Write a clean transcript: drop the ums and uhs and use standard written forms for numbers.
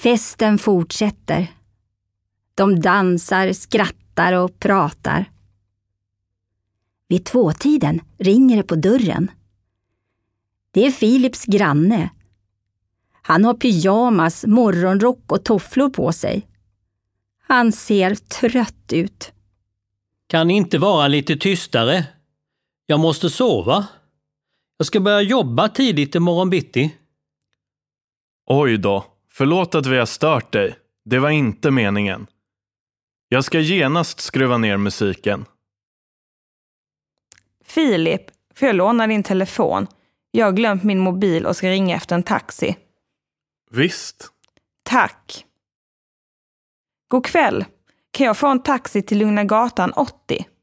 Festen fortsätter. De dansar, skrattar och pratar. Vid 2-tiden ringer det på dörren. Det är Philips granne. Han har pyjamas, morgonrock och tofflor på sig. Han ser trött ut. Kan ni inte vara lite tystare? Jag måste sova. Jag ska börja jobba tidigt imorgon bitti. Oj då, förlåt att vi har stört dig. Det var inte meningen. Jag ska genast skruva ner musiken. Filip, får jag låna din telefon? Jag har glömt min mobil och ska ringa efter en taxi. Visst. Tack. God kväll. Kan jag få en taxi till Lugna gatan 80?